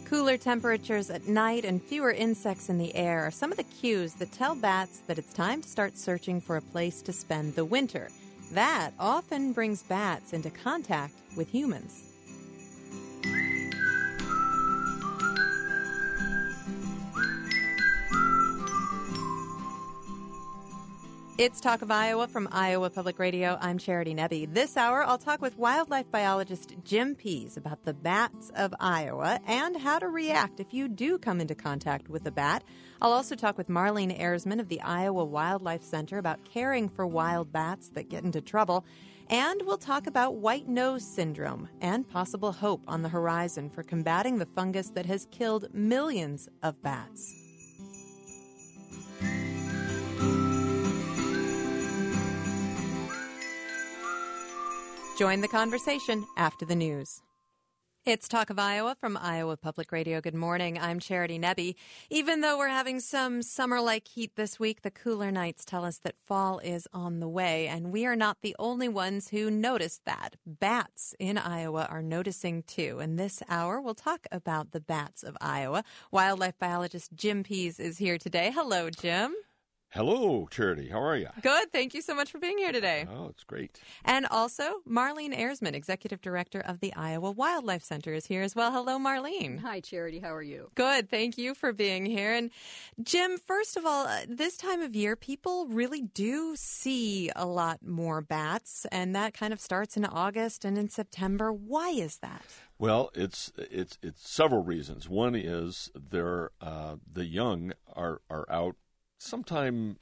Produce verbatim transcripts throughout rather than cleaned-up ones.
Cooler temperatures at night and fewer insects in the air are some of the cues that tell bats that it's time to start searching for a place to spend the winter. That often brings bats into contact with humans. It's Talk of Iowa from Iowa Public Radio. I'm Charity Nebbe. This hour, I'll talk with wildlife biologist Jim Pease about the bats of Iowa and how to react if you do come into contact with a bat. I'll also talk with Marlene Erzman of the Iowa Wildlife Center about caring for wild bats that get into trouble. And we'll talk about white nose syndrome and possible hope on the horizon for combating the fungus that has killed millions of bats. Join the conversation after the news. It's Talk of Iowa from Iowa Public Radio. Good morning. I'm Charity Nebbe. Even though we're having some summer-like heat this week, the cooler nights tell us that fall is on the way, and we are not the only ones who noticed that. Bats in Iowa are noticing too. And this hour, we'll talk about the bats of Iowa. Wildlife biologist Jim Pease is here today. Hello, Jim. Hello, Charity. How are you? Good. Thank you so much for being here today. Oh, it's great. And also, Marlene Erzman, Executive Director of the Iowa Wildlife Center, is here as well. Hello, Marlene. Hi, Charity. How are you? Good. Thank you for being here. And Jim, first of all, uh, this time of year, people really do see a lot more bats, and that kind of starts in August and in September. Why is that? Well, it's it's it's several reasons. One is they're uh, the young are are out sometime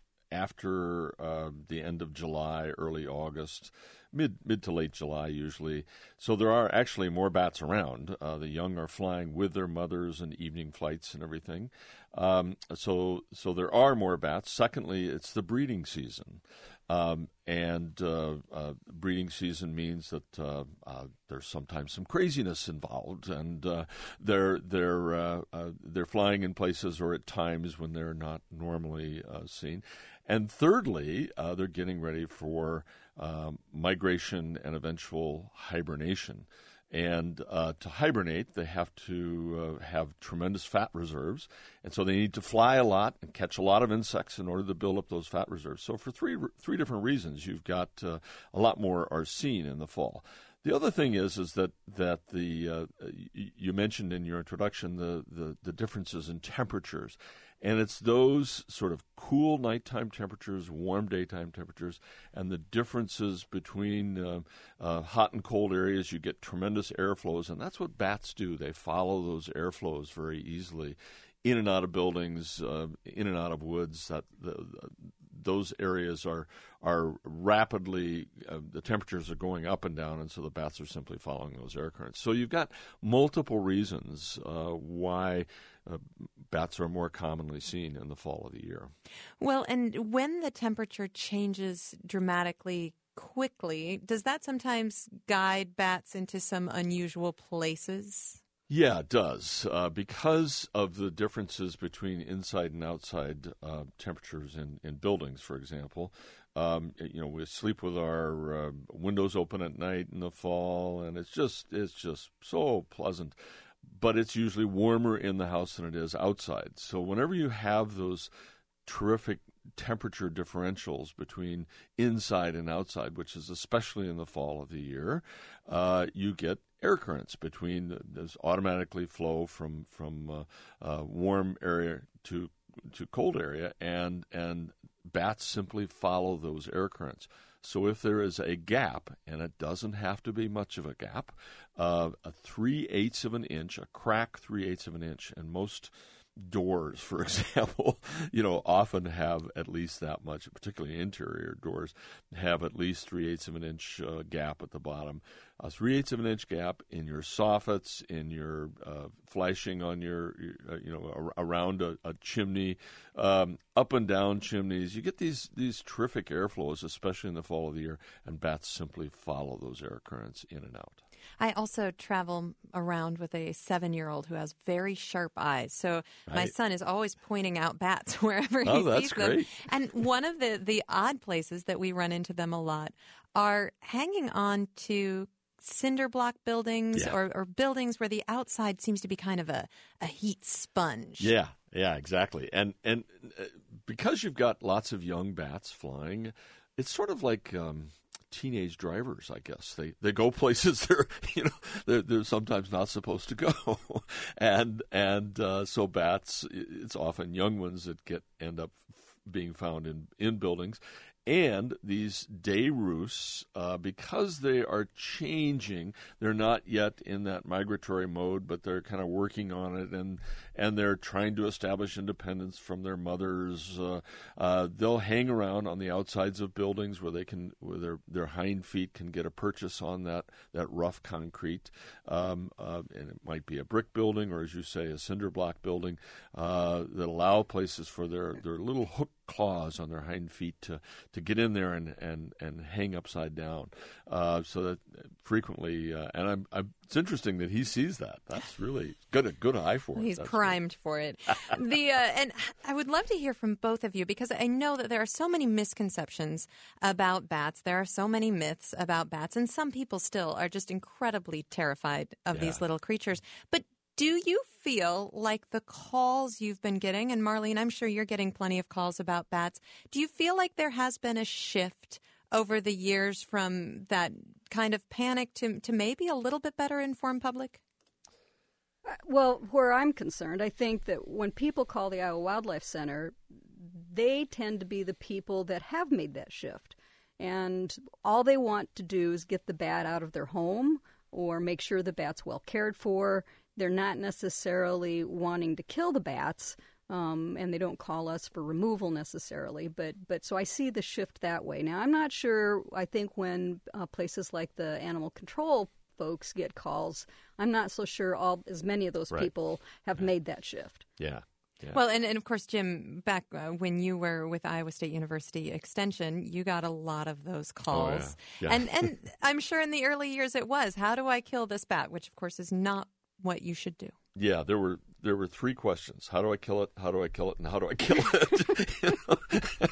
after uh, the end of July, early August, mid mid to late July usually. So there are actually more bats around. Uh, the young are flying with their mothers and evening flights and everything. Um, so so there are more bats. Secondly, it's the breeding season. Um, and uh, uh, breeding season means that uh, uh, there's sometimes some craziness involved, and uh, they're they're uh, uh, they're flying in places or at times when they're not normally uh, seen. And thirdly, uh, they're getting ready for um, migration and eventual hibernation. And uh, to hibernate, they have to uh, have tremendous fat reserves. And so they need to fly a lot and catch a lot of insects in order to build up those fat reserves. So for three three different reasons, you've got uh, a lot more are seen in the fall. The other thing is is that that the uh, you mentioned in your introduction the, the, the differences in temperatures. And it's those sort of cool nighttime temperatures, warm daytime temperatures, and the differences between uh, uh, hot and cold areas. You get tremendous airflows, and that's what bats do. They follow those airflows very easily, in and out of buildings, uh, in and out of woods. That the, those areas are are rapidly, uh, the temperatures are going up and down, and so the bats are simply following those air currents. So you've got multiple reasons uh, why uh, bats are more commonly seen in the fall of the year. Well, and when the temperature changes dramatically quickly, does that sometimes guide bats into some unusual places? Yeah, it does. Uh, because of the differences between inside and outside uh, temperatures in, in buildings, for example. Um, you know, we sleep with our uh, windows open at night in the fall, and it's just it's just so pleasant. But it's usually warmer in the house than it is outside. So whenever you have those terrific temperature differentials between inside and outside, which is especially in the fall of the year, uh, you get air currents between those automatically flow from from uh, uh, warm area to to cold area, and and bats simply follow those air currents. So if there is a gap, and it doesn't have to be much of a gap, uh, a three-eighths of an inch, a crack three-eighths of an inch, and most doors, for example, you know, often have at least that much, particularly interior doors, have at least three-eighths of an inch uh, gap at the bottom. A three-eighths of an inch gap in your soffits, in your uh, flashing on your, your uh, you know, ar- around a, a chimney, um, up and down chimneys. You get these, these terrific airflows, especially in the fall of the year, and bats simply follow those air currents in and out. I also travel around with a seven-year-old who has very sharp eyes. So right. my son is always pointing out bats wherever he oh, sees that's them. Great. And one of the, the odd places that we run into them a lot are hanging on to cinder block buildings Yeah. or, or buildings where the outside seems to be kind of a, a heat sponge. Yeah, yeah, exactly. And and uh, because you've got lots of young bats flying, it's sort of like um, teenage drivers, I guess. They they go places they're you know they're, they're sometimes not supposed to go, and and uh, so bats, it's often young ones that get end up being found in in buildings. And these day roosts, uh, because they are changing, they're not yet in that migratory mode, but they're kind of working on it, and and they're trying to establish independence from their mothers. Uh, uh, they'll hang around on the outsides of buildings where they can, where their their hind feet can get a purchase on that that rough concrete, um, uh, and it might be a brick building or, as you say, a cinder block building uh, that allow places for their their little hook claws on their hind feet to, to get in there and, and, and hang upside down. Uh, so that frequently, uh, and I'm, I'm, it's interesting that he sees that. That's really good, a good eye for it. He's That's primed good. for it. the uh, And I would love to hear from both of you, because I know that there are so many misconceptions about bats. There are so many myths about bats, and some people still are just incredibly terrified of Yeah. these little creatures. But do you feel like the calls you've been getting, and Marlene, I'm sure you're getting plenty of calls about bats, do you feel like there has been a shift over the years from that kind of panic to, to maybe a little bit better informed public? Well, where I'm concerned, I think that when people call the Iowa Wildlife Center, they tend to be the people that have made that shift. And all they want to do is get the bat out of their home or make sure the bat's well cared for. They're not necessarily wanting to kill the bats, um, and they don't call us for removal necessarily. But but so I see the shift that way. Now, I'm not sure. I think when uh, places like the animal control folks get calls, I'm not so sure all as many of those Right. people have Yeah. made that shift. Yeah. Yeah. Well, and, and of course, Jim, back uh, when you were with Iowa State University Extension, you got a lot of those calls. Oh, yeah. Yeah. And, and I'm sure in the early years it was, how do I kill this bat? Which, of course, is not what you should do. Yeah, there were there were three questions: how do I kill it? How do I kill it? And how do I kill it? You know?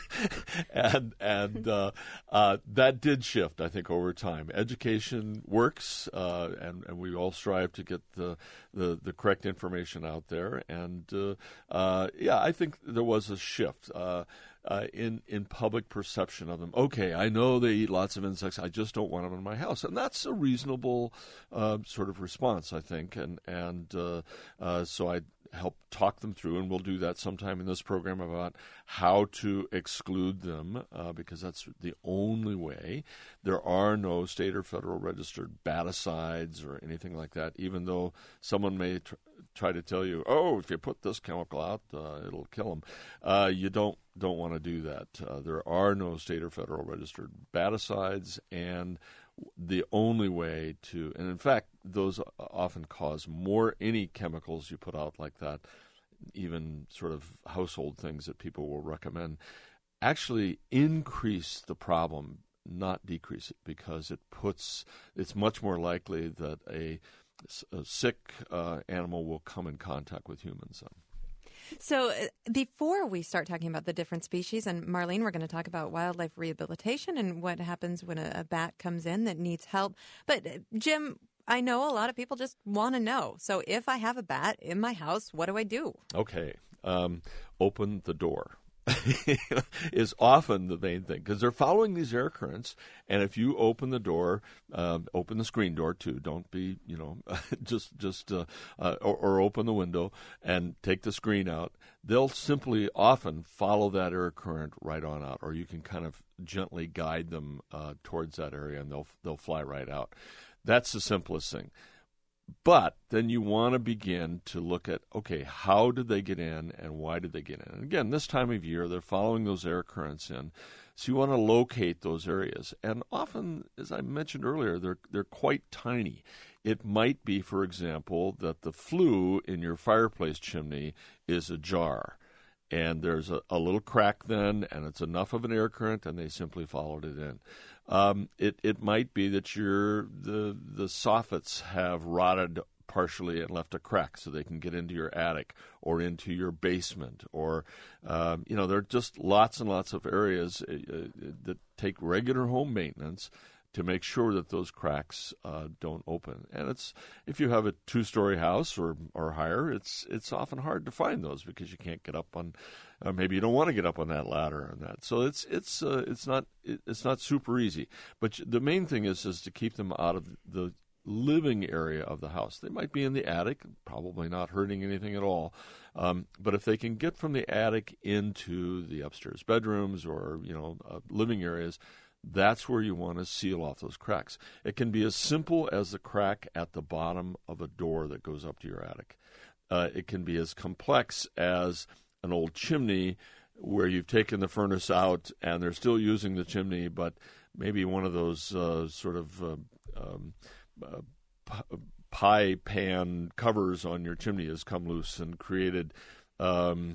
and and uh, uh, that did shift, I think, over time. Education works, uh, and and we all strive to get the the, the correct information out there. And uh, uh, yeah, I think there was a shift. Uh, Uh, in in public perception of them. Okay, I know they eat lots of insects. I just don't want them in my house, and that's a reasonable uh, sort of response, I think. And and uh, uh, so I help talk them through, and we'll do that sometime in this program about how to exclude them, uh, because that's the only way. There are no state or federal registered baticides or anything like that, even though someone may tr- try to tell you, oh, if you put this chemical out, uh, it'll kill them. Uh, you don't don't want to do that. Uh, there are no state or federal registered baticides, and the only way to, and in fact, those often cause more, any chemicals you put out like that, even sort of household things that people will recommend, actually increase the problem, not decrease it, because it puts, it's much more likely that a, a sick uh, animal will come in contact with humans then. So uh, before we start talking about the different species, and Marlene, we're going to talk about wildlife rehabilitation and what happens when a, a bat comes in that needs help. But uh, Jim, I know a lot of people just want to know. So if I have a bat in my house, what do I do? Okay, um, open the door. Is often the main thing, because they're following these air currents, and if you open the door, um, open the screen door too. Don't be, you know, just just uh, uh, or, or open the window and take the screen out. They'll simply often follow that air current right on out, or you can kind of gently guide them uh, towards that area, and they'll they'll fly right out. That's the simplest thing. But then you want to begin to look at, okay, how did they get in and why did they get in? And again, this time of year, they're following those air currents in. So you want to locate those areas. And often, as I mentioned earlier, they're they're quite tiny. It might be, for example, that the flue in your fireplace chimney is ajar. And there's a, a little crack then, and it's enough of an air current, and they simply followed it in. Um, it it might be that your the the soffits have rotted partially and left a crack, so they can get into your attic or into your basement, or um, you know, there are just lots and lots of areas uh, that take regular home maintenance to make sure that those cracks uh, don't open. And it's if you have a two-story house or or higher, it's it's often hard to find those because you can't get up on, uh, maybe you don't want to get up on that ladder and that. So it's it's uh, it's not it's not super easy. But the main thing is is to keep them out of the living area of the house. They might be in the attic, probably not hurting anything at all. Um, but if they can get from the attic into the upstairs bedrooms or you know uh, living areas, that's where you want to seal off those cracks. It can be as simple as the crack at the bottom of a door that goes up to your attic. Uh, it can be as complex as an old chimney where you've taken the furnace out and they're still using the chimney, but maybe one of those uh, sort of uh, um, uh, p- pie pan covers on your chimney has come loose and created um,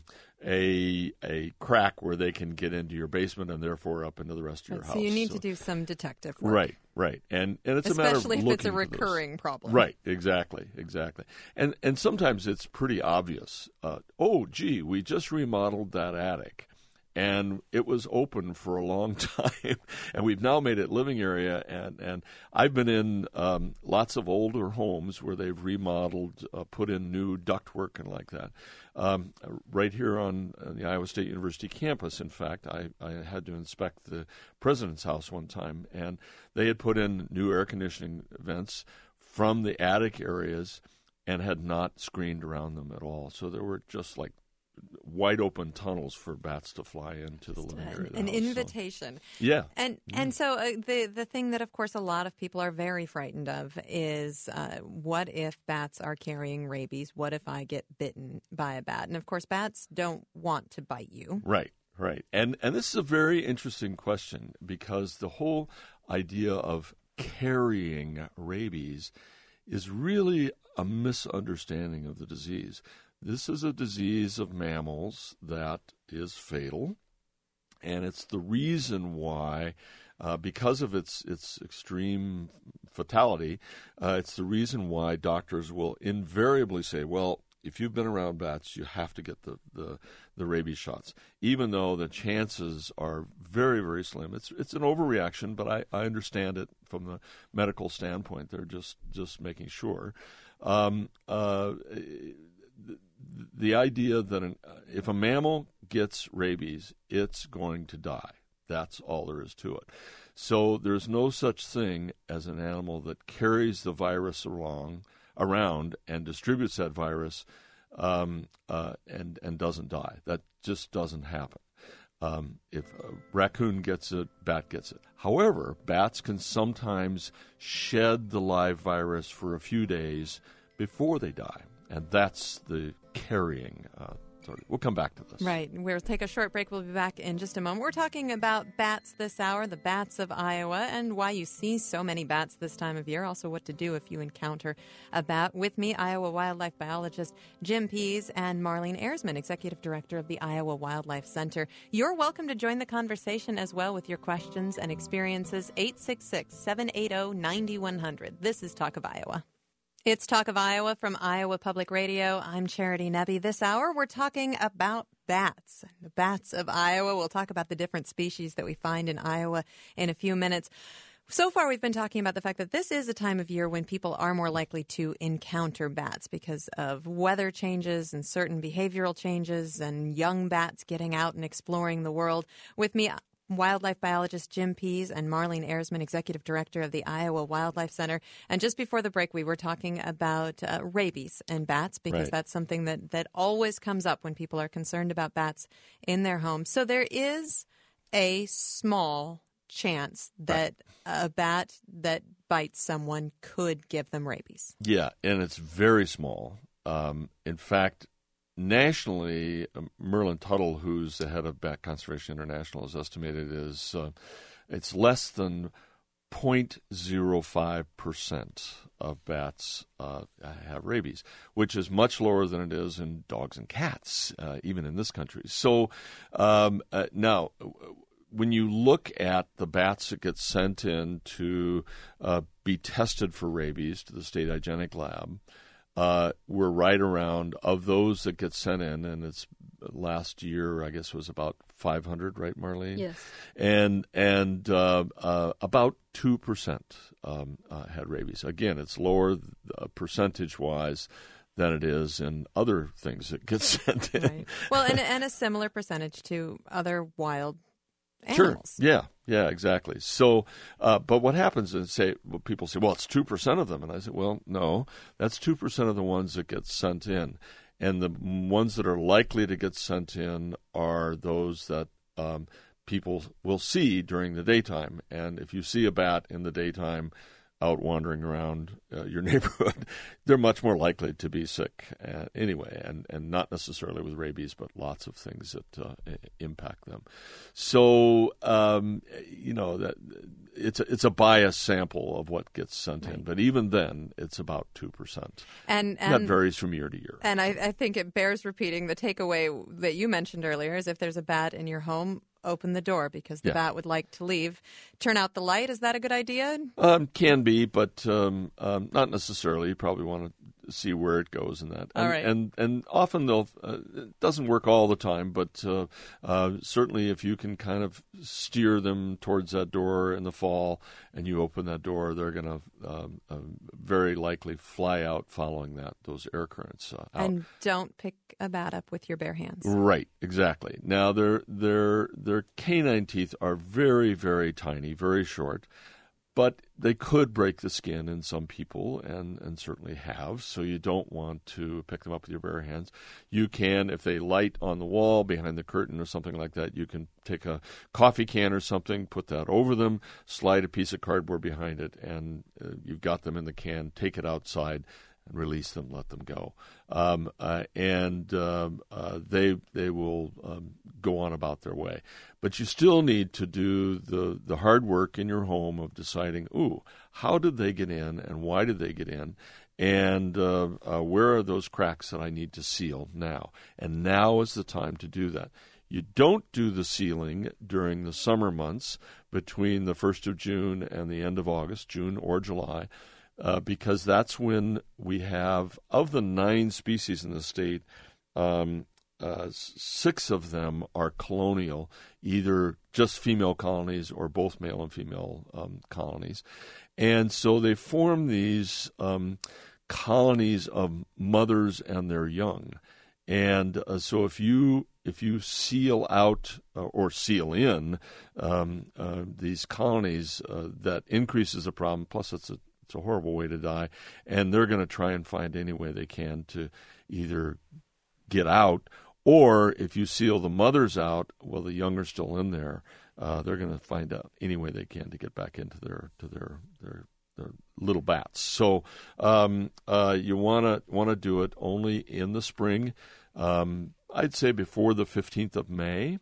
a a crack where they can get into your basement and therefore up into the rest of your right, house. So you need so, to do some detective work. Right, right. And and it's Especially a matter of if it's a looking for recurring those. problem. Right, exactly, exactly. And and sometimes it's pretty obvious. Uh, oh, gee, we just remodeled that attic. And it was open for a long time, and we've now made it living area. And, and I've been in um, lots of older homes where they've remodeled, uh, put in new ductwork and like that. Um, right here on the Iowa State University campus, in fact, I, I had to inspect the president's house one time, and they had put in new air conditioning vents from the attic areas and had not screened around them at all. So there were just like wide open tunnels for bats to fly into the living area. Of the An house, invitation. So. Yeah. And yeah. and so uh, the the thing that, of course, a lot of people are very frightened of is uh, what if bats are carrying rabies? What if I get bitten by a bat? And, of course, bats don't want to bite you. Right, right. And, and this is a very interesting question because the whole idea of carrying rabies is really a misunderstanding of the disease. This is a disease of mammals that is fatal, and it's the reason why, uh, because of its its extreme fatality, uh, it's the reason why doctors will invariably say, well, if you've been around bats, you have to get the, the, the rabies shots, even though the chances are very, very slim. It's it's an overreaction, but I, I understand it from the medical standpoint. They're just, just making sure. Um, uh, the, the idea that an, if a mammal gets rabies, it's going to die. That's all there is to it. So there's no such thing as an animal that carries the virus along around and distributes that virus um, uh, and and doesn't die. That just doesn't happen. Um, if a raccoon gets it, bat gets it. However, bats can sometimes shed the live virus for a few days before they die, and that's the carrying. Uh, sorry. We'll come back to this. Right. We'll take a short break. We'll be back in just a moment. We're talking about bats this hour, the bats of Iowa, and why you see so many bats this time of year. Also, what to do if you encounter a bat. With me, Iowa wildlife biologist Jim Pease and Marlene Erzman, executive director of the Iowa Wildlife Center. You're welcome to join the conversation as well with your questions and experiences. eight six six, seven eight zero, nine one zero zero. This is Talk of Iowa. It's Talk of Iowa from Iowa Public Radio. I'm Charity Nebbe. This hour, we're talking about bats, the bats of Iowa. We'll talk about the different species that we find in Iowa in a few minutes. So far, we've been talking about the fact that this is a time of year when people are more likely to encounter bats because of weather changes and certain behavioral changes and young bats getting out and exploring the world. With me, wildlife biologist Jim Pease and Marlene Erzman, executive director of the Iowa Wildlife Center. And just before the break, we were talking about uh, rabies and bats because right. that's something that, that always comes up when people are concerned about bats in their homes. So there is a small chance that right. a bat that bites someone could give them rabies. Yeah, and it's very small. Um, in fact, nationally, uh, Merlin Tuttle, who's the head of Bat Conservation International, has estimated is uh, it's less than zero point zero five percent of bats uh, have rabies, which is much lower than it is in dogs and cats, uh, even in this country. So um, uh, now, when you look at the bats that get sent in to uh, be tested for rabies to the state hygienic lab, Uh, we're right around, of those that get sent in, and it's last year, I guess, was about five hundred, right, Marlene? Yes. And and uh, uh, about two percent um, uh, had rabies. Again, it's lower uh, percentage-wise than it is in other things that get sent in. Right. Well, and, and a similar percentage to other wild Sure. animals. Yeah. Yeah. Exactly. So, uh, but what happens is, say, well, people say, "Well, it's two percent of them," and I say, "Well, no, that's two percent of the ones that get sent in, and the ones that are likely to get sent in are those that um, people will see during the daytime. And if you see a bat in the daytime out wandering around uh, your neighborhood, they're much more likely to be sick uh, anyway, and, and not necessarily with rabies, but lots of things that uh, impact them. So, um, you know, that it's a, it's a biased sample of what gets sent right. in, but even then, it's about two percent. And, and that varies from year to year. And I, I think it bears repeating. The takeaway that you mentioned earlier is if there's a bat in your home, open the door because the yeah. bat would like to leave. Turn out the light. Is that a good idea? Um, can be, but um, um, not necessarily. You probably want to see where it goes in that. And, all right. and and often they'll. Uh, it doesn't work all the time, but uh, uh, certainly if you can kind of steer them towards that door in the fall, and you open that door, they're going to um, uh, very likely fly out following that those air currents uh, out. And don't pick a bat up with your bare hands. Right. Exactly. Now their their their canine teeth are very very tiny, very short. But they could break the skin in some people, and, and certainly have, so you don't want to pick them up with your bare hands. You can, if they light on the wall behind the curtain or something like that, you can take a coffee can or something, put that over them, slide a piece of cardboard behind it, and uh, you've got them in the can. Take it outside and release them, let them go. Um, uh, and um, uh, they they will um, go on about their way. But you still need to do the, the hard work in your home of deciding, ooh, how did they get in and why did they get in? And uh, uh, where are those cracks that I need to seal now? And now is the time to do that. You don't do the sealing during the summer months between the first of June and the end of August, June or July, Uh, because that's when we have, of the nine species in the state, um, uh, six of them are colonial, either just female colonies or both male and female um, colonies. And so they form these um, colonies of mothers and their young. And uh, so if you if you seal out uh, or seal in um, uh, these colonies, uh, that increases the problem, plus it's a It's a horrible way to die, and they're going to try and find any way they can to either get out, or if you seal the mothers out, well, the young are still in there. Uh, they're going to find out any way they can to get back into their to their their, their little bats. So um, uh, you want to want to do it only in the spring. Um, I'd say before the fifteenth of May.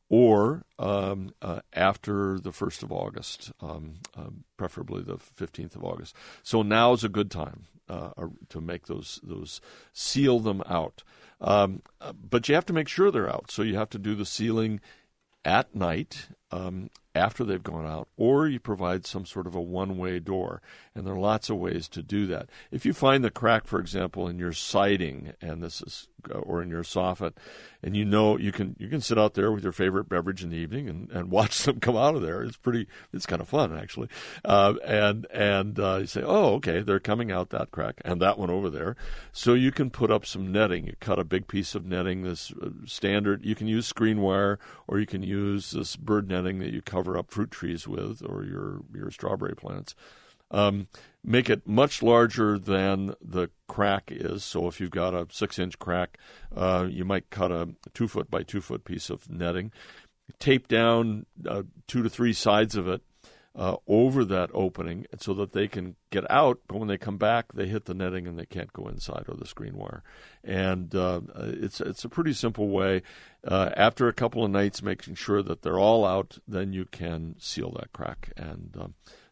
Or um, uh, after the first of August, um, uh, preferably the fifteenth of August. So now is a good time uh, to make those those seal them out. Um, uh, but you have to make sure they're out. So you have to do the sealing at night um, after they've gone out, or you provide some sort of a one-way door. And there are lots of ways to do that. If you find the crack, for example, in your siding, and this is or in your soffit, and you know you can you can sit out there with your favorite beverage in the evening and, and watch them come out of there. It's pretty. It's kind of fun, actually. Uh, and and uh, you say, oh, okay, they're coming out that crack and that one over there. So you can put up some netting. You cut a big piece of netting, this uh, standard. You can use screen wire, or you can use this bird netting that you cover up fruit trees with, or your your strawberry plants. Um, make it much larger than the crack is. So if you've got a six-inch crack, uh, you might cut a two-foot by two-foot piece of netting. Tape down uh, two to three sides of it uh, over that opening so that they can get out, but when they come back, they hit the netting and they can't go inside, or the screen wire. And uh, it's it's a pretty simple way. Uh, after a couple of nights making sure that they're all out, then you can seal that crack and um,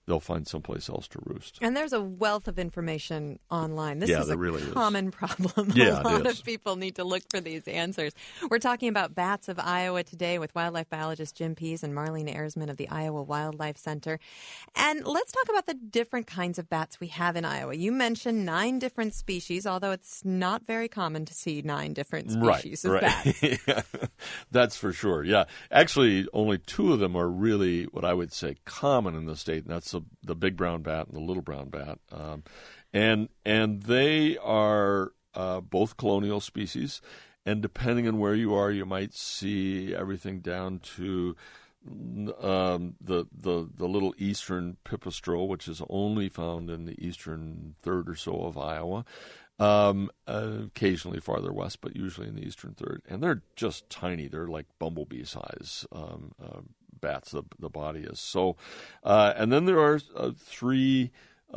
they'll find someplace else to roost. And there's a wealth of information online. This yeah, is there a really common is. problem. Yeah, a lot it is. of people need to look for these answers. We're talking about bats of Iowa today with wildlife biologist Jim Pease and Marlene Erzman of the Iowa Wildlife Center. And let's talk about the different kinds of bats we have in Iowa. You mentioned nine different species, although it's not very common to see nine different species right, of right. bats. yeah, that's for sure. Yeah, actually, only two of them are really what I would say common in the state, and that's the, the big brown bat and the little brown bat, um, and and they are uh, both colonial species. And depending on where you are, you might see everything down to um, the the the little eastern pipistrelle, which is only found in the eastern third or so of Iowa. Um, uh, occasionally farther west, but usually in the eastern third. And they're just tiny. They're like bumblebee size um, uh, bats, the, the body is. So, uh, and then there are uh, three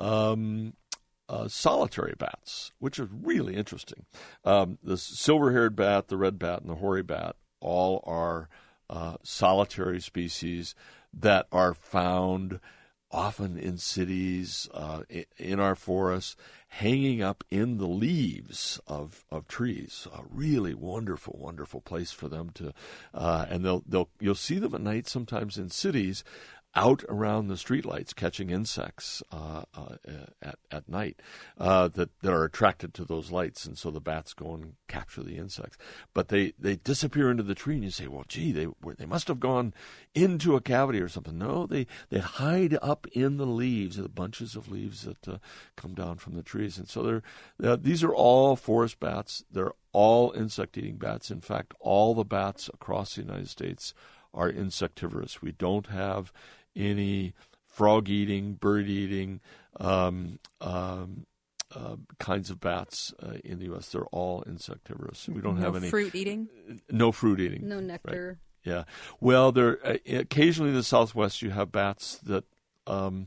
um, uh, solitary bats, which are really interesting. Um, the silver-haired bat, the red bat, and the hoary bat all are uh, solitary species that are found often in cities, uh, in our forests, hanging up in the leaves of, of trees. A really wonderful, wonderful place for them to, uh, and they'll they'll you'll see them at night sometimes in cities, out around the streetlights catching insects uh, uh, at at night uh, that that are attracted to those lights, and so the bats go and capture the insects. But they, they disappear into the tree, and you say, "Well, gee, they were, they must have gone into a cavity or something." No, they they hide up in the leaves, the bunches of leaves that uh, come down from the trees, and so they're uh, these are all forest bats. They're all insect-eating bats. In fact, all the bats across the United States are insectivorous. We don't have any frog-eating, bird-eating um, um, uh, kinds of bats uh, in the U S They're all insectivorous. We don't no have any fruit-eating? No fruit-eating. No nectar. Right. Yeah. Well, there uh, occasionally in the Southwest you have bats that um,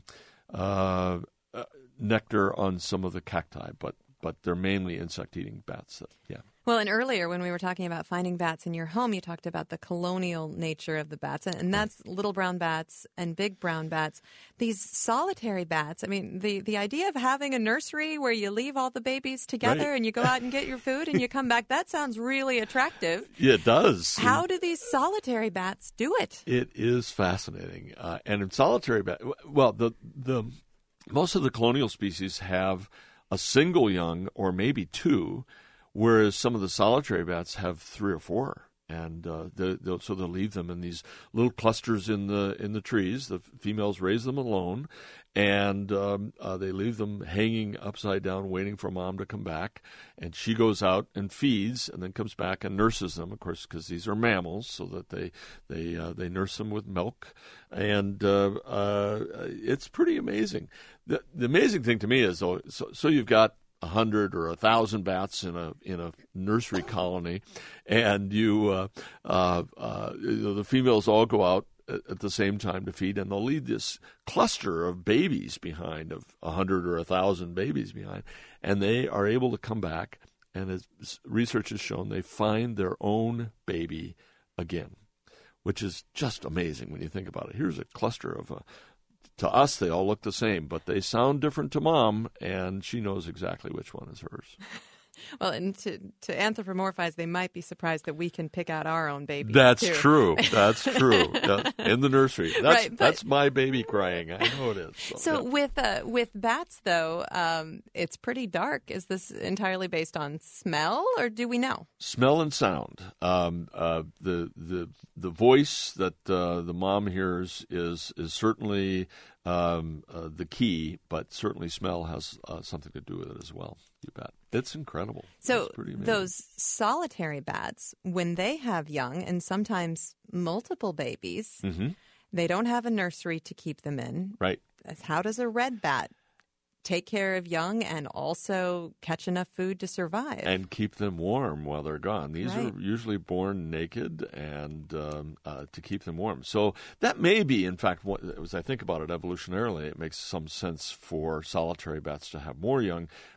uh, uh, nectar on some of the cacti, but but they're mainly insect-eating bats. That, yeah. Well, and earlier when we were talking about finding bats in your home, you talked about the colonial nature of the bats, and that's little brown bats and big brown bats. These solitary bats, I mean, the, the idea of having a nursery where you leave all the babies together right. and you go out and get your food and you come back, that sounds really attractive. Yeah, it does. How do these solitary bats do it? It is fascinating. Uh, and in solitary bat, well, the the most of the colonial species have a single young or maybe two, whereas some of the solitary bats have three or four, and uh, they'll, they'll, so they'll leave them in these little clusters in the in the trees. The females raise them alone, and um, uh, they leave them hanging upside down, waiting for mom to come back. And she goes out and feeds, and then comes back and nurses them, of course, because these are mammals, so that they they uh, they nurse them with milk, and uh, uh, it's pretty amazing. The, the amazing thing to me is, though, so, so you've got a hundred or a thousand bats in a in a nursery colony, and you uh, uh, uh, the females all go out at the same time to feed, and they'll leave this cluster of babies behind, of a hundred or a thousand babies behind, and they are able to come back, and as research has shown, they find their own baby again, which is just amazing when you think about it. Here's a cluster of a To us, they all look the same, but they sound different to mom, and she knows exactly which one is hers. Well, and to, to anthropomorphize, they might be surprised that we can pick out our own babies. That's too. true. That's true. Yeah, in the nursery. That's, Right, but- that's my baby crying. I know it is. So, So yeah. with uh, with bats, though, um, it's pretty dark. Is this entirely based on smell, or do we know? Smell and sound. Um, uh, the the the voice that uh, the mom hears is is certainly um, uh, the key, but certainly smell has uh, something to do with it as well. You bet. It's incredible. So It's pretty amazing. those solitary bats, when they have young and sometimes multiple babies, Mm-hmm. they don't have a nursery to keep them in. Right. How does a red bat take care of young and also catch enough food to survive? And keep them warm while they're gone. These Right. are usually born naked, and um, uh, to keep them warm. So that may be, in fact, what, as I think about it evolutionarily, it makes some sense for solitary bats to have more young,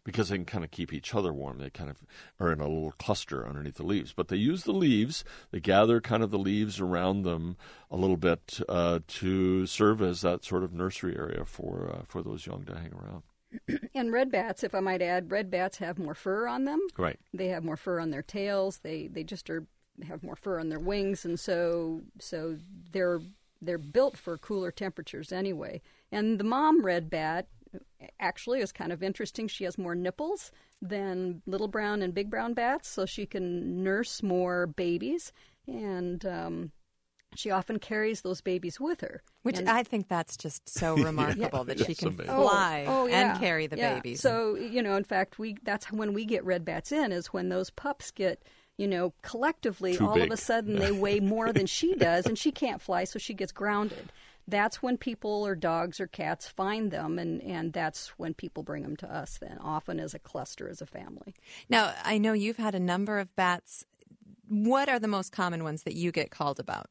because they can kind of keep each other warm. They kind of are in a little cluster underneath the leaves. But they use the leaves, they gather kind of the leaves around them a little bit uh, to serve as that sort of nursery area for uh, for those young to hang around. And red bats, if I might add, red bats have more fur on them. Right. They have more fur on their tails. They they just are have more fur on their wings, and so so they're they're built for cooler temperatures anyway. And the mom red bat actually is kind of interesting. She has more nipples than little brown and big brown bats, so she can nurse more babies, and um, she often carries those babies with her. Which and, I think that's just so remarkable that she can amazing. fly oh, oh, yeah, and carry the yeah. babies. So, you know, in fact, we that's when we get red bats in, is when those pups get, you know, collectively, Too all big. of a sudden they weigh more than she does, and she can't fly, so she gets grounded. That's when people or dogs or cats find them, and, and that's when people bring them to us then, often as a cluster, as a family. Now, I know you've had a number of bats. What are the most common ones that you get called about?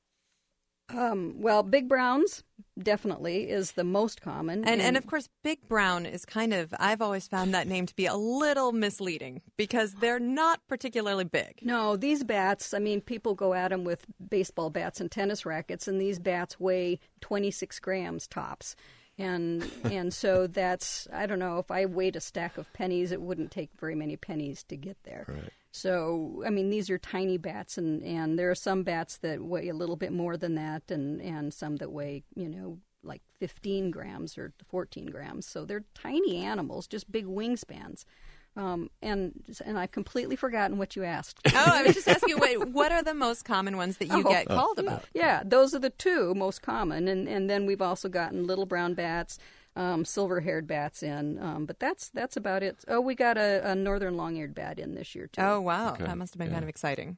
Um, well, big browns definitely is the most common. And, and and of course, big brown is kind of, I've always found that name to be a little misleading because they're not particularly big. No, these bats, I mean, people go at them with baseball bats and tennis rackets, and these bats weigh twenty-six grams tops. And and so that's, I don't know, if I weighed a stack of pennies, it wouldn't take very many pennies to get there. Right. So, I mean, these are tiny bats, and, and there are some bats that weigh a little bit more than that, and, and some that weigh, you know, like fifteen grams or fourteen grams. So they're tiny animals, just big wingspans. Um, and and I've completely forgotten what you asked. Oh, I was just asking, wait, what are the most common ones that you Oh. get called about? Yeah, those are the two most common. And, and then we've also gotten little brown bats, um, silver-haired bats in. Um, but that's that's about it. Oh, we got a, a northern long-eared bat in this year, too. Oh, wow. Okay. That must have been Yeah. kind of exciting.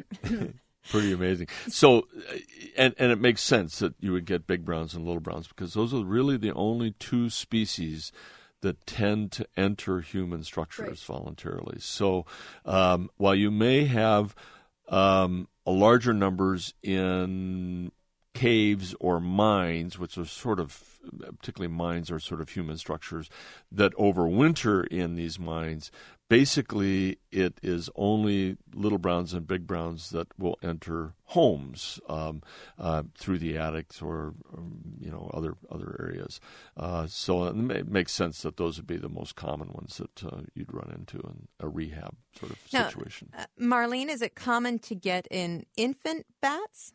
Pretty amazing. So, uh, and and it makes sense that you would get big browns and little browns because those are really the only two species that tend to enter human structures Right. voluntarily. So, um, while you may have um, a larger numbers in caves or mines, which are sort of, particularly mines are sort of human structures that overwinter in these mines, basically it is only little browns and big browns that will enter homes um, uh, through the attics or, um, you know, other other areas. Uh, so it makes sense that those would be the most common ones that uh, you'd run into in a rehab sort of Now, situation. Uh, Marlene, is it common to get in infant bats?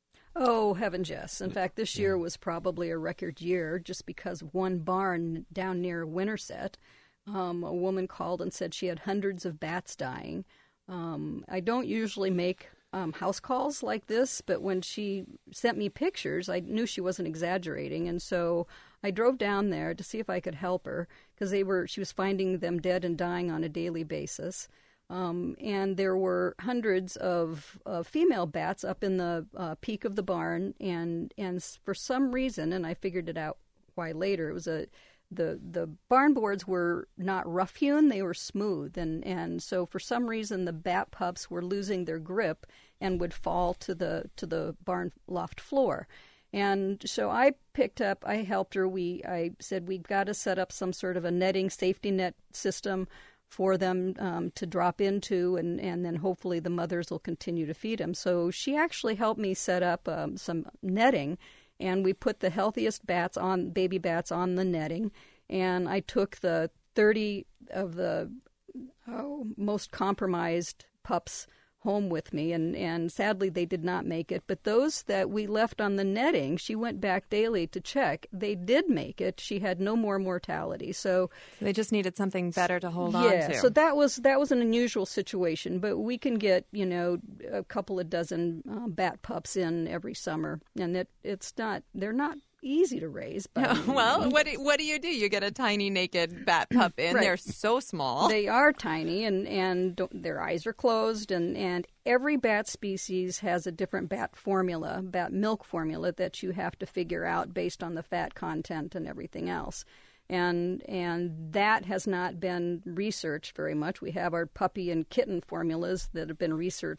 Oh, heavens, yes. In fact, this year was probably a record year just because one barn down near Winterset, um, a woman called and said she had hundreds of bats dying. Um, I don't usually make um, house calls like this, but when she sent me pictures, I knew she wasn't exaggerating, and so I drove down there to see if I could help her because they were she was finding them dead and dying on a daily basis. Um, and there were hundreds of uh, female bats up in the uh, peak of the barn, and and for some reason, and I figured it out why later, it was a the the barn boards were not rough hewn; they were smooth, and and so for some reason the bat pups were losing their grip and would fall to the to the barn loft floor. And so I picked up, I helped her. We I said we've got to set up some sort of a netting safety net system for them um, to drop into, and, and then hopefully the mothers will continue to feed them. So she actually helped me set up um, some netting, and we put the healthiest bats on, baby bats on the netting, and I took the thirty of the oh, most compromised pups home with me, and, and sadly they did not make it. But those that we left on the netting, she went back daily to check. They did make it. She had no more mortality. So They just needed something better to hold yeah, on to. so that was that was an unusual situation. But we can get, you know, a couple of dozen uh, bat pups in every summer, and it it's not they're not easy to raise. But Well, what do, what do you do? You get a tiny naked bat pup in. Right. They're so small. They are tiny, and, and don't, their eyes are closed, and, and every bat species has a different bat formula, bat milk formula that you have to figure out based on the fat content and everything else. And and that has not been researched very much. We have our puppy and kitten formulas that have been researched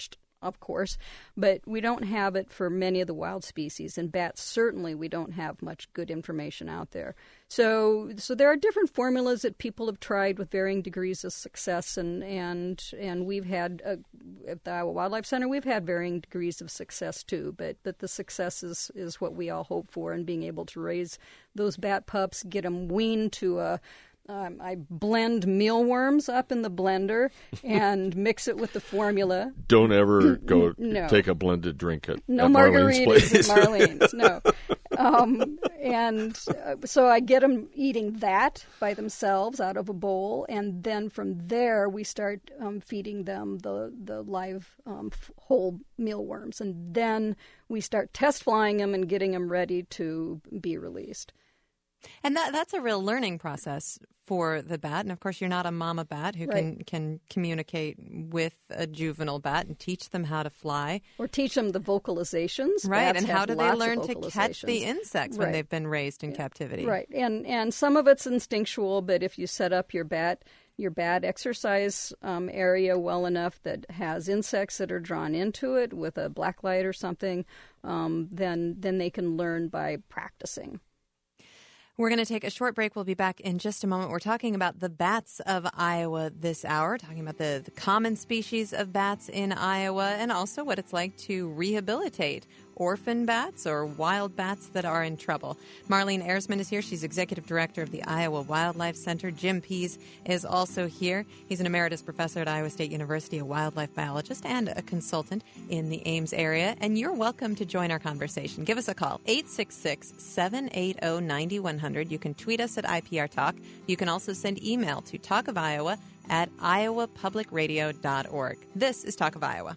of course, but we don't have it for many of the wild species. And bats, certainly, we don't have much good information out there. So, so there are different formulas that people have tried with varying degrees of success, and and and we've had uh, at the Iowa Wildlife Center, we've had varying degrees of success too. But but the success is is what we all hope for, in being able to raise those bat pups, get them weaned to a. Um, I blend mealworms up in the blender and mix it with the formula. Don't ever go no. take a blended drink at, no at Marlene's place. No margaritas at Marlene's, no. Um, and uh, so I get them eating that by themselves out of a bowl, and then from there we start um, feeding them the, the live um, f- whole mealworms. And then we start test flying them and getting them ready to be released. And that that's a real learning process for the bat. And, of course, you're not a mama bat who right. can, can communicate with a juvenile bat and teach them how to fly. Or teach them the vocalizations. Right, Bats and how have do they lots learn of to catch the insects when right. they've been raised in yeah. captivity? Right, and and some of it's instinctual, but if you set up your bat your bat exercise um, area well enough that has insects that are drawn into it with a black light or something, um, then then they can learn by practicing. We're going to take a short break. We'll be back in just a moment. We're talking about the bats of Iowa this hour, talking about the, the common species of bats in Iowa, and also what it's like to rehabilitate orphan bats or wild bats that are in trouble. Marlene Erzman is here. She's executive director of the Iowa Wildlife Center. Jim Pease is also here. He's an emeritus professor at Iowa State University, a wildlife biologist, and a consultant in the Ames area. And you're welcome to join our conversation. Give us a call, eight six six, seven eight zero, nine one zero zero. You can tweet us at I P R Talk. You can also send email to talk of iowa at iowa public radio dot org. This is Talk of Iowa.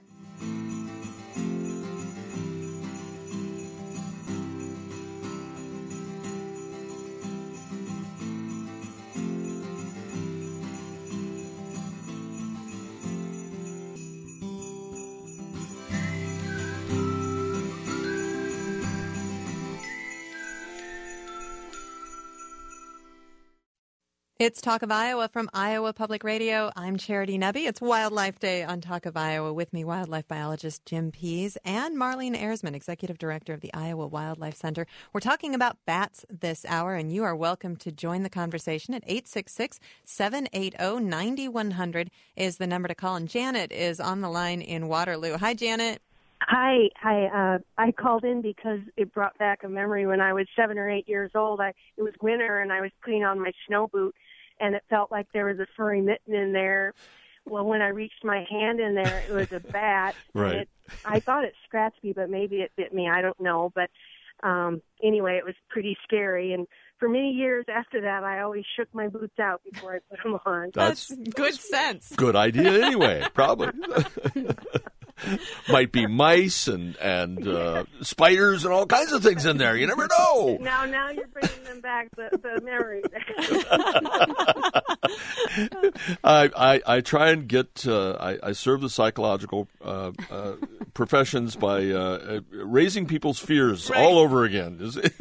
It's Talk of Iowa from Iowa Public Radio. I'm Charity Nebbe. It's Wildlife Day on Talk of Iowa. With me, wildlife biologist Jim Pease and Marlene Erzman, executive director of the Iowa Wildlife Center. We're talking about bats this hour, and you are welcome to join the conversation at eight six six, seven eight zero, nine one zero zero is the number to call. And Janet is on the line in Waterloo. Hi, Janet. Hi, hi. Uh, I called in because it brought back a memory when I was seven or eight years old. I, it was winter, and I was putting on my snow boot, and it felt like there was a furry mitten in there. Well, when I reached my hand in there, it was a bat. Right. It, I thought it scratched me, but maybe it bit me. I don't know. But um, anyway, it was pretty scary. And for many years after that, I always shook my boots out before I put them on. That's, That's good sense. Good idea anyway, probably. Might be mice and and uh, spiders and all kinds of things in there. You never know. Now, now you're bringing them back, the, the memory. I, I I try and get. Uh, I, I serve the psychological uh, uh, professions by uh, raising people's fears right. all over again.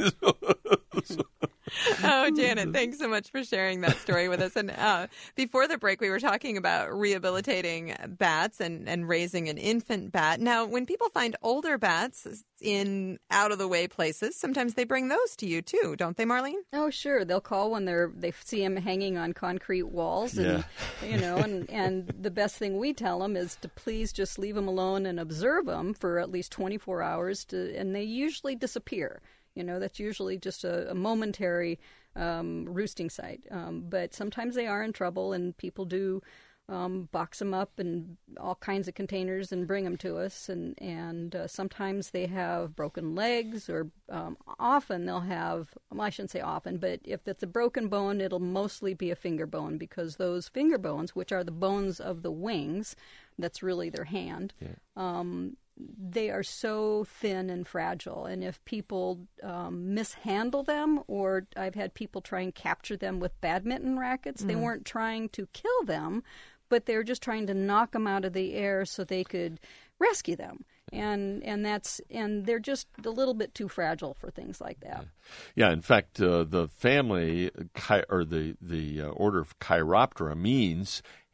Oh, Janet, thanks so much for sharing that story with us. And uh, before the break, we were talking about rehabilitating bats and, and raising an infant bat. Now, when people find older bats in out-of-the-way places, sometimes they bring those to you, too, don't they, Marlene? Oh, sure. They'll call when they're they see them hanging on concrete walls. And, yeah. you know, and, and the best thing we tell them is to please just leave them alone and observe them for at least twenty-four hours, to, and they usually disappear. You know, that's usually just a, a momentary um, roosting site. Um, but sometimes they are in trouble, and people do um, box them up in all kinds of containers and bring them to us. And, and uh, sometimes they have broken legs, or um, often they'll have, well, I shouldn't say often, but if it's a broken bone, it'll mostly be a finger bone, because those finger bones, which are the bones of the wings, that's really their hand, yeah. um, they are so thin and fragile, and if people um, mishandle them, or I've had people try and capture them with badminton rackets, mm. they weren't trying to kill them, but they were just trying to knock them out of the air so they could rescue them. And and that's and they're just a little bit too fragile for things like that. Yeah, in fact, uh, the family or the the uh, order of Chiroptera means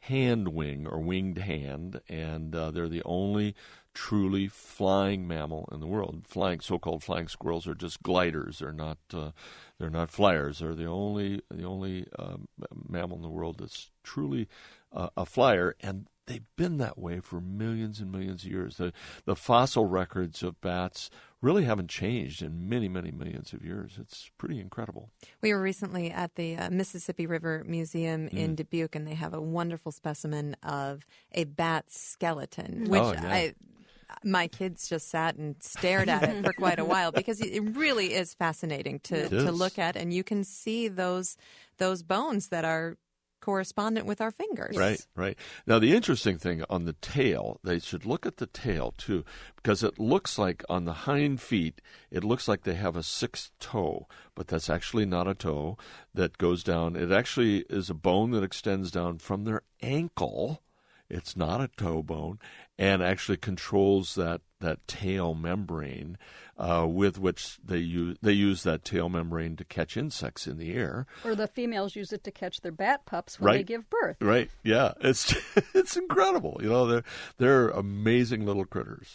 hand wing or winged hand, and uh, they're the only truly flying mammal in the world. Flying, so-called flying squirrels are just gliders. They're not. Uh, they're not flyers. They're the only the only um, mammal in the world that's truly uh, a flyer, and they've been that way for millions and millions of years. The the fossil records of bats really haven't changed in many, many millions of years. It's pretty incredible. We were recently at the uh, Mississippi River Museum Mm. in Dubuque, and they have a wonderful specimen of a bat skeleton, which Oh, yeah. I. My kids just sat and stared at it for quite a while because it really is fascinating to, It to is. look at, and you can see those those bones that are correspondent with our fingers. Right, right. Now, the interesting thing on the tail, they should look at the tail, too, because it looks like on the hind feet, it looks like they have a sixth toe, but that's actually not a toe that goes down. It actually is a bone that extends down from their ankle. It's not a toe bone, and actually controls that, that tail membrane uh, with which they use they use that tail membrane to catch insects in the air. Or the females use it to catch their bat pups when they Right. give birth. Right? Yeah, it's it's incredible. You know, they're they're amazing little critters.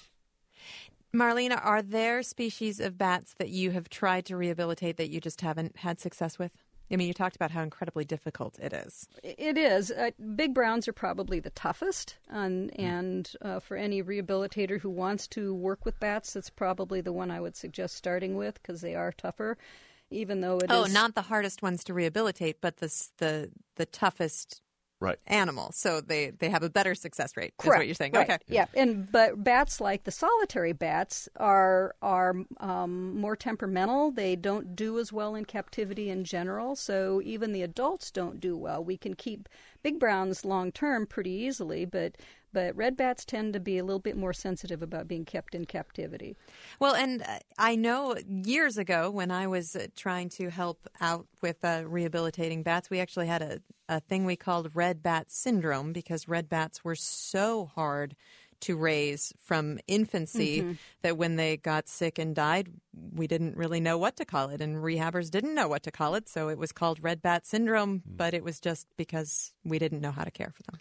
Marlena, are there species of bats that you have tried to rehabilitate that you just haven't had success with? I mean, you talked about how incredibly difficult it is. It is. Uh, big browns are probably the toughest, and, and uh, for any rehabilitator who wants to work with bats, that's probably the one I would suggest starting with because they are tougher, even though it oh, is... not the hardest ones to rehabilitate, but the s- the the toughest Right. animal. So they, they have a better success rate, Correct. is what you're saying. Right. Okay. Yeah, and but bats like the solitary bats are are um, more temperamental. They don't do as well in captivity in general. So even the adults don't do well. We can keep big browns long term pretty easily, but but red bats tend to be a little bit more sensitive about being kept in captivity. Well, and uh, I know years ago when I was uh, trying to help out with uh, rehabilitating bats, we actually had a, a thing we called red bat syndrome because red bats were so hard to raise from infancy Mm-hmm. that when they got sick and died, we didn't really know what to call it, and rehabbers didn't know what to call it, so it was called red bat syndrome, but it was just because we didn't know how to care for them.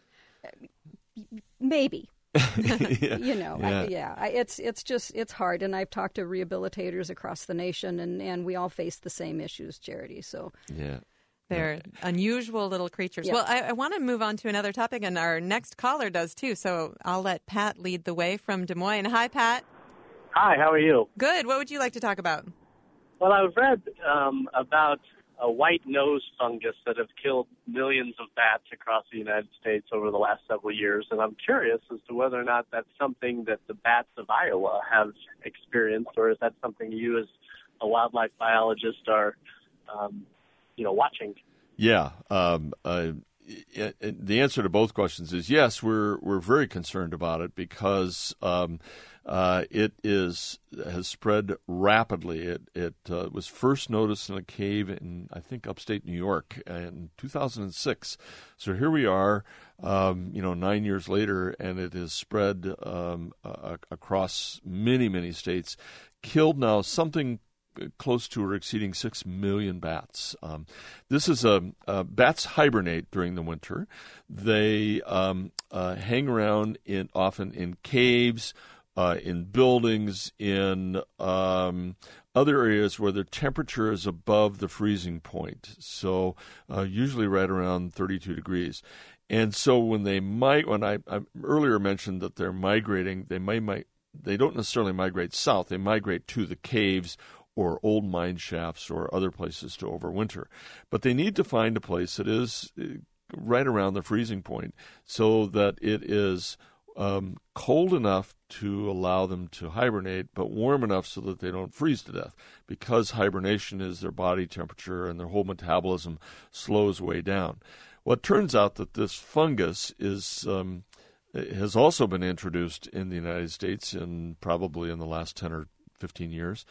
Maybe. Yeah. You know, Yeah. I, yeah, I, it's it's just it's hard, and I've talked to rehabilitators across the nation, and, and we all face the same issues, Charity. So Yeah. They're unusual little creatures. Yeah. Well, I, I want to move on to another topic, and our next caller does too. So I'll let Pat lead the way from Des Moines. Hi, Pat. Hi, how are you? Good. What would you like to talk about? Well, I've read um, about a white nose fungus that have killed millions of bats across the United States over the last several years, and I'm curious as to whether or not that's something that the bats of Iowa have experienced, or is that something you as a wildlife biologist are, um, you know, watching? Yeah. Um, uh, i- i- the answer to both questions is yes. We're we're very concerned about it because um, uh, it is has spread rapidly. It it uh, was first noticed in a cave in I think upstate New York in two thousand six. So here we are, um, you know, nine years later, and it has spread um, uh, across many many states. Killed now something close to or exceeding six million bats. Um, this is a, uh, bats hibernate during the winter. They um, uh, hang around in often in caves, uh, in buildings, in um, other areas where their temperature is above the freezing point. So uh, usually right around thirty-two degrees. And so when they might, when I, I earlier mentioned that they're migrating, they may might they don't necessarily migrate south. They migrate to the caves or old mine shafts or other places to overwinter. But they need to find a place that is right around the freezing point so that it is um, cold enough to allow them to hibernate, but warm enough so that they don't freeze to death. Because hibernation is their body temperature and their whole metabolism slows way down. Well, it turns out that this fungus is um, has also been introduced in the United States in probably in the last ten or fifteen years.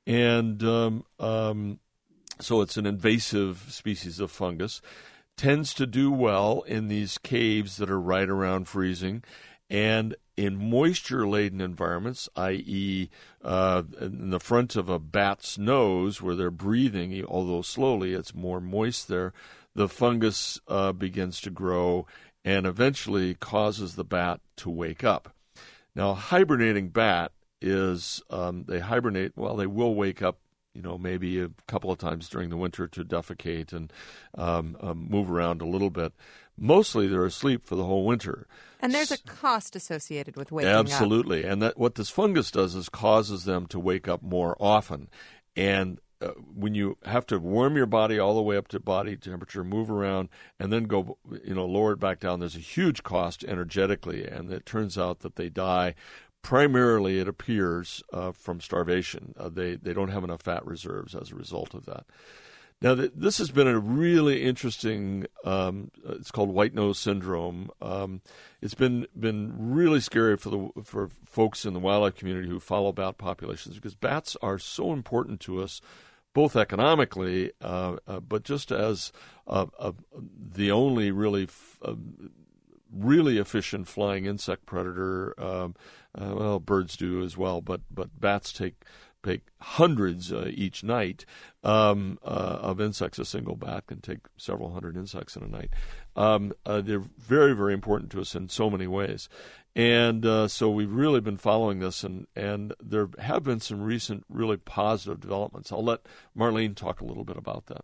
And um, um, so it's an invasive species of fungus, tends to do well in these caves that are right around freezing, and in moisture-laden environments, that is, uh, in the front of a bat's nose where they're breathing, although slowly, it's more moist there, the fungus uh, begins to grow and eventually causes the bat to wake up. Now, a hibernating bat is, um, they hibernate, well, they will wake up, you know, maybe a couple of times during the winter to defecate and um, um, move around a little bit. Mostly they're asleep for the whole winter. And there's a cost associated with waking Absolutely. up. Absolutely. And that what this fungus does is causes them to wake up more often. And uh, when you have to warm your body all the way up to body temperature, move around, and then go, you know, lower it back down, there's a huge cost energetically. And it turns out that they die primarily, it appears, uh, from starvation. Uh, they, they don't have enough fat reserves as a result of that. Now, th- this has been a really interesting, um, it's called white nose syndrome. Um, it's been been really scary for the for folks in the wildlife community who follow bat populations, because bats are so important to us, both economically, uh, uh, but just as uh, uh, the only really f- uh, really efficient flying insect predator. Um, uh, well, birds do as well, but but bats take take hundreds uh, each night um, uh, of insects. A single bat can take several hundred insects in a night. Um, uh, they're very, very important to us in so many ways. And uh, so we've really been following this, and, and there have been some recent really positive developments. I'll let Marlene talk a little bit about that.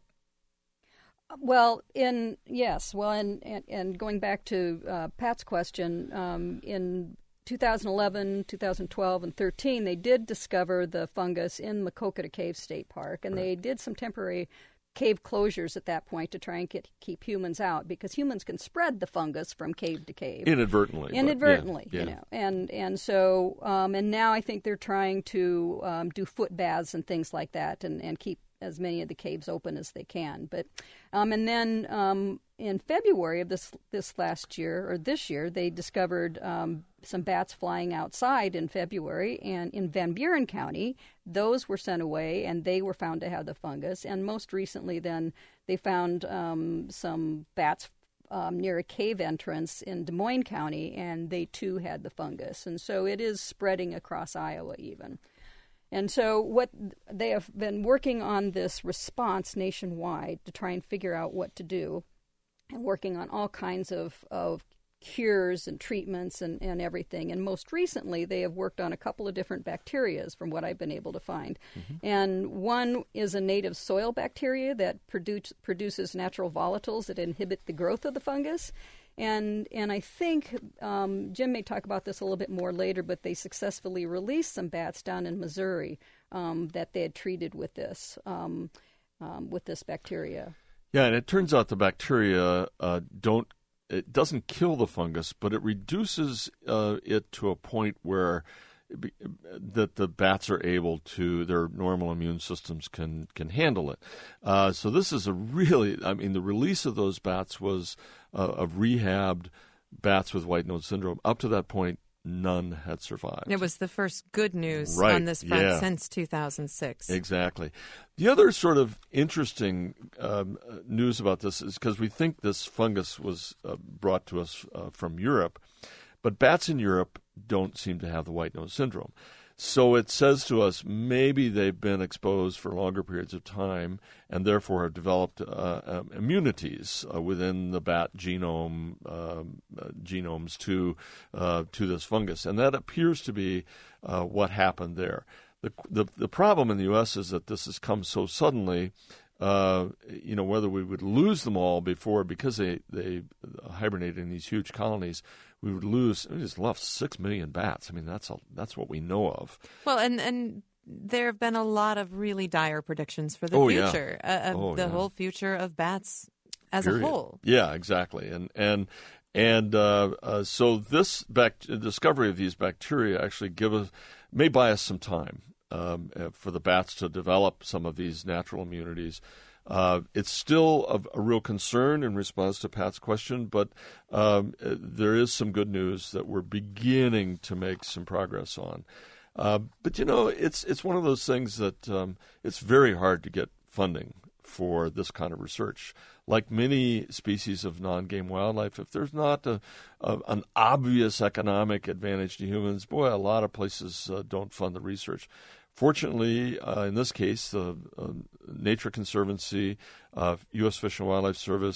Well, in yes, well, and and, and going back to uh, Pat's question, um, in two thousand eleven, two thousand twelve, and thirteen, they did discover the fungus in Maquoketa Cave State Park, and right. they did some temporary cave closures at that point to try and get, keep humans out, because humans can spread the fungus from cave to cave inadvertently. Inadvertently, yeah, you yeah. know, and and so um, and now I think they're trying to um, do foot baths and things like that, and and keep as many of the caves open as they can. But um, and then um, in February of this this last year or this year, they discovered um, some bats flying outside in February, and in Van Buren County, those were sent away, and they were found to have the fungus. And most recently, then they found um, some bats um, near a cave entrance in Des Moines County, and they too had the fungus. And so it is spreading across Iowa even. And so what they have been working on this response nationwide to try and figure out what to do, and working on all kinds of, of cures and treatments and, and everything. And most recently, they have worked on a couple of different bacterias from what I've been able to find. Mm-hmm. And one is a native soil bacteria that produce, produces natural volatiles that inhibit the growth of the fungus. And and I think um, Jim may talk about this a little bit more later, but they successfully released some bats down in Missouri um, that they had treated with this um, um, with this bacteria. Yeah, and it turns out the bacteria uh, don't it doesn't kill the fungus, but it reduces uh, it to a point where it be, that the bats are able to, their normal immune systems can can handle it. Uh, so this is a really, I mean, the release of those bats was uh, of rehabbed bats with white nose syndrome. Up to that point, none had survived. It was the first good news right. on this front yeah. since two thousand six. Exactly. The other sort of interesting um, news about this is because we think this fungus was uh, brought to us uh, from Europe, but bats in Europe don't seem to have the white nose syndrome. So it says to us maybe they've been exposed for longer periods of time and therefore have developed uh, um, immunities uh, within the bat genome uh, uh, genomes to uh, to this fungus, and that appears to be uh, what happened there. The, the the problem in the U S is that this has come so suddenly. Uh, you know, whether we would lose them all before, because they, they hibernate in these huge colonies, we would lose, we just lost six million bats. I mean, that's a, that's what we know of. Well, and, and there have been a lot of really dire predictions for the oh, future, yeah. uh, of oh, the yeah. whole future of bats as Period. a whole. Yeah, exactly. And, and, and uh, uh, so this bac- discovery of these bacteria actually give us, may buy us some time. Um, for the bats to develop some of these natural immunities. Uh, it's still a, a real concern in response to Pat's question, but um, there is some good news that we're beginning to make some progress on. Uh, but, you know, it's it's one of those things that um, it's very hard to get funding for this kind of research. Like many species of non-game wildlife, if there's not a, a, an obvious economic advantage to humans, boy, a lot of places uh, don't fund the research. Fortunately, uh, in this case, the uh, Nature Conservancy, uh, U S Fish and Wildlife Service,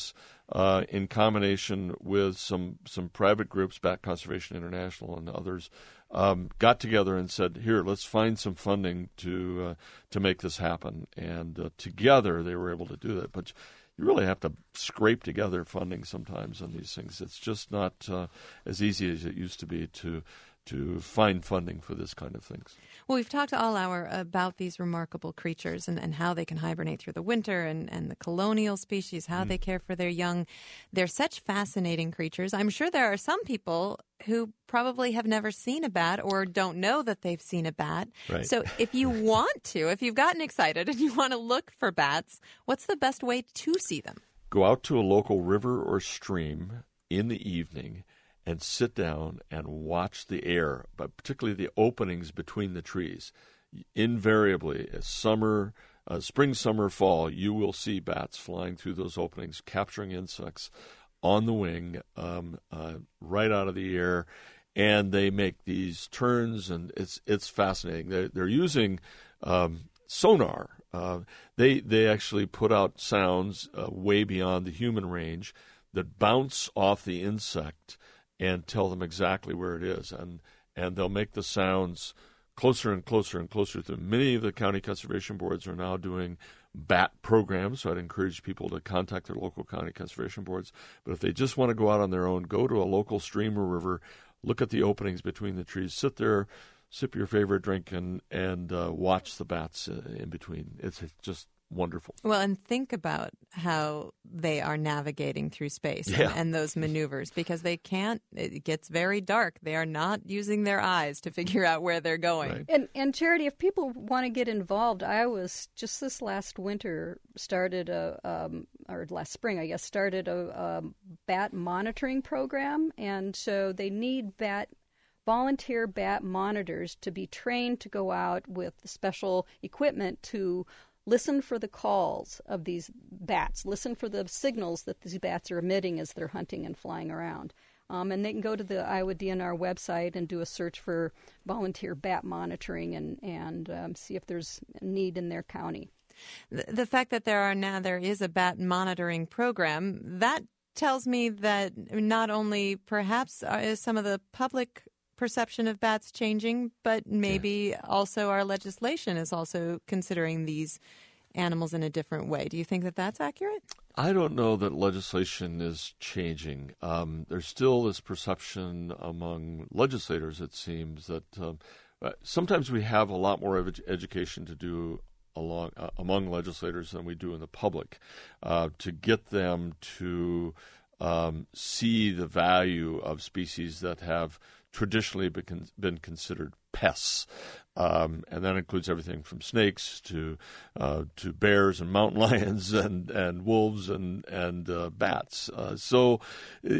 uh, in combination with some some private groups, Bat Conservation International and others, um, got together and said, "Here, let's find some funding to uh, to make this happen." And uh, together, they were able to do that. But you really have to scrape together funding sometimes on these things. It's just not uh, as easy as it used to be to to find funding for this kind of things. Well, we've talked all hour about these remarkable creatures and, and how they can hibernate through the winter, and, and the colonial species, how mm. they care for their young. They're such fascinating creatures. I'm sure there are some people who probably have never seen a bat or don't know that they've seen a bat. Right. So if you want to, if you've gotten excited and you want to look for bats, what's the best way to see them? Go out to a local river or stream in the evening and sit down and watch the air, but particularly the openings between the trees. Invariably, as summer, uh, spring, summer, fall, you will see bats flying through those openings, capturing insects on the wing, um, uh, right out of the air, and they make these turns, and it's it's fascinating. They're, they're using um, sonar. Uh, they they actually put out sounds uh, way beyond the human range that bounce off the insect and tell them exactly where it is. And and they'll make the sounds closer and closer and closer to them. Many of the county conservation boards are now doing bat programs, so I'd encourage people to contact their local county conservation boards. But if they just want to go out on their own, go to a local stream or river, look at the openings between the trees, sit there, sip your favorite drink, and, and uh, watch the bats uh, in between. It's just wonderful. Well, and think about how they are navigating through space yeah. and, and those maneuvers, because they can't, it gets very dark. They are not using their eyes to figure out where they're going. Right. And, and Charity, if people want to get involved, I was just this last winter started a, um, or last spring, I guess, started a, a bat monitoring program. And so they need bat volunteer bat monitors to be trained to go out with special equipment to listen for the calls of these bats, listen for the signals that these bats are emitting as they're hunting and flying around. Um, and they can go to the Iowa D N R website and do a search for volunteer bat monitoring and, and um, see if there's a need in their county. The, the fact that there are now there is a bat monitoring program, that tells me that not only perhaps is some of the public perception of bats changing, but maybe yeah. also our legislation is also considering these animals in a different way. Do you think that that's accurate? I don't know that legislation is changing. Um, there's still this perception among legislators, it seems, that um, sometimes we have a lot more ed- education to do along uh, among legislators than we do in the public uh, to get them to um, see the value of species that have traditionally been, been considered pests, um, and that includes everything from snakes to uh, to bears and mountain lions and, and wolves and and uh, bats. Uh, so uh,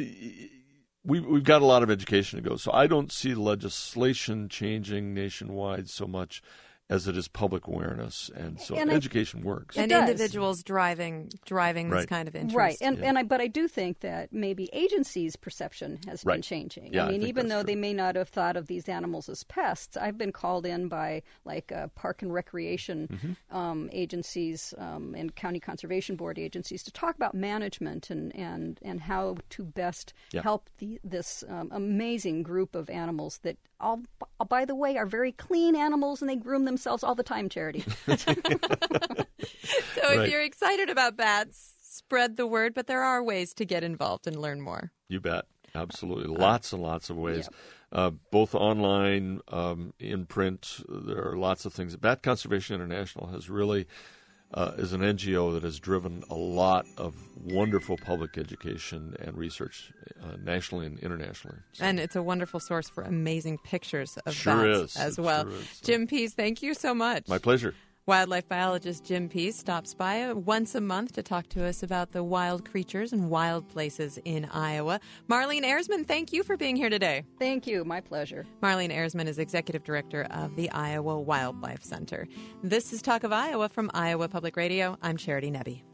we we've got a lot of education to go. So I don't see legislation changing nationwide so much as it is public awareness, and so and education I, works. And does. individuals driving driving right. this kind of interest. Right, and yeah. and I, but I do think that maybe agencies' perception has right. been changing. Yeah, I mean, I even though true. they may not have thought of these animals as pests, I've been called in by like uh, park and recreation mm-hmm. um, agencies um, and county conservation board agencies to talk about management and and, and how to best yeah. help the, this um, amazing group of animals that all, by the way, are very clean animals and they groom themselves all the time, Charity. So Right. if you're excited about bats, spread the word, but there are ways to get involved and learn more. You bet. Absolutely. Lots and lots of ways, Yep. uh, both online, um, in print. There are lots of things. Bat Conservation International has really uh, is an N G O that has driven a lot of wonderful public education and research uh, nationally and internationally. So. And it's a wonderful source for amazing pictures of Sure bats is. as It well. sure is. Jim Pease, thank you so much. My pleasure. Wildlife biologist Jim Pease stops by once a month to talk to us about the wild creatures and wild places in Iowa. Marlene Erzman, thank you for being here today. Thank you. My pleasure. Marlene Erzman is executive director of the Iowa Wildlife Center. This is Talk of Iowa from Iowa Public Radio. I'm Charity Nebbe.